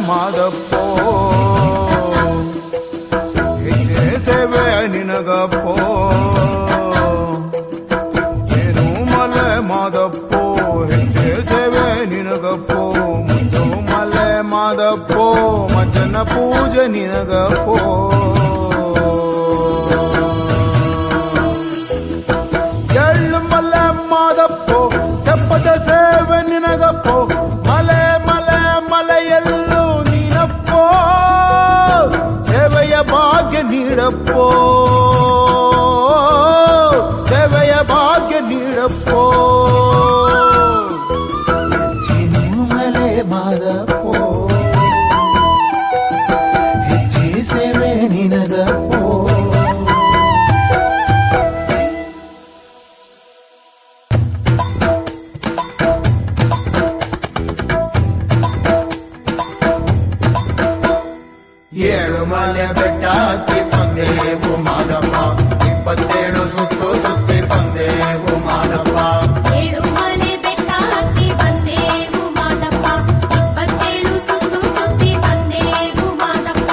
ಮಾದಪ್ಪೋ ಹೆಜ್ಜೆ ಸೇವೆ ನಿನಗಪ್ಪೋ ಏನು ಮಲೆ ಮಾದಪ್ಪೋ ಹೆಜ್ಜೆ ಸೇವೆ ನಿನಗಪ್ಪೋ ಮುದ್ದು ಮಲೆ ಮಾದಪ್ಪೋ ಮಜ್ಜನ ಪೂಜೆ ನಿನಗಪ್ಪೋ ಎಳ್ಳು ಮಲೆ ಮಾದಪ್ಪೋ ತೆಪ್ಪದ ಸೇವೆ ನಿನಗಪ್ಪೋ ಮಲೆ ಮಲೆ ಮಲೆಯಲ್ಲೂ ನೀನಪ್ಪೋ ಸೇವೆಯ ಭಾಗ್ಯ ನೀಡಪ್ಪೋ ಸೇವೆಯ ಭಾಗ್ಯ ನೀಡಪ್ಪೋ ಚಿನ್ನು ಮಲೆ ಮಾದಪ್ಪೋ ಹೆಜ್ಜೆ ಸೇವೆ ನಿನಗಪ್ಪೋ ಏಳು ಮಲೆ ಬೆಟ್ಟ ಹತ್ತಿ ಬಂದೇವು ಮಾದಪ್ಪ 27 ಸುತ್ತು ಸುತ್ತಿ ಬಂದೇವು ಮಾದಪ್ಪ ಏಳು ಮಲೆ ಬೆಟ್ಟ ಹತ್ತಿ ಬಂದೇವು ಮಾದಪ್ಪ 27 ಸುತ್ತು ಸುತ್ತಿ ಬಂದೇವು ಮಾದಪ್ಪ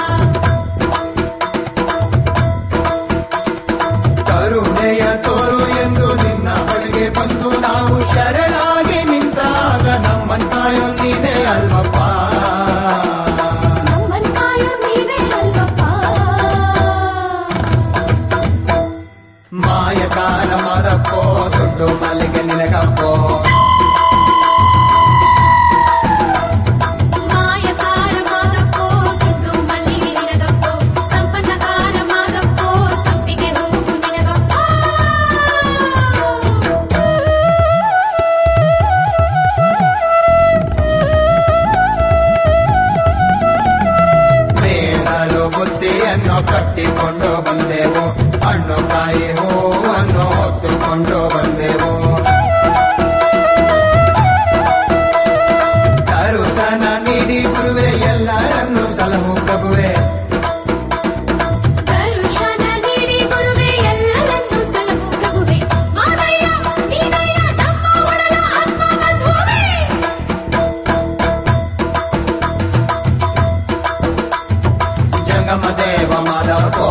ಕರುಣೆಯ ತೋರು ಎಂದು ನಿನ್ನ ಬಳಿಗೆ ಬಂದು ನಾವು ಶರಣಾಗಿ ನಿಂತಾಗ ನಮ್ಮಂತಾಯೋ ನೀನೇ ಅಲ್ವಪ್ಪ ಮಾಯಕಾರ ಮಾದಪ್ಪೋ ದುಡ್ಡು ಮಲ್ಲಿಗೆ ನಿನಗಪ್ಪೋ ಮಾಯಕಾರ ಮಾದಪ್ಪೋ ದುಡ್ಡು ಮಲ್ಲಿಗೆ ನಿನಗಪ್ಪೋ ಸಂಪನ್ನಕಾರ ಮಾದಪ್ಪೋ ಸಂಪಿಗೆ ಹೂವು ನಿನಗಪ್ಪೋ ಮೇಸಲು ಬುತ್ತಿಯನ್ನು ಕಟ್ಟಿಕೊಂಡು ಬಂದೆವು ಹಣ್ಣು ಕಾಯಿ ಹೂವನ್ನು ಹೊತ್ತುಕೊಂಡು ಬಂದೆವು ದರುಶನ ನೀಡಿ ಗುರುವೆ ಎಲ್ಲರನ್ನು ಸಲಹು ಪ್ರಭುವೆ ದರುಶನ ನೀಡಿ ಗುರುವೆ ಎಲ್ಲರನ್ನು ಸಲಹು ಪ್ರಭುವೆ ಮಾದಯ್ಯ ನೀನಯ್ಯ ನಮ್ಮ ಒಡಲ ಆತ್ಮ ಬಂಧುವೇ ಜಂಗಮ ದೇವ ಮಾದಪ್ಪೋ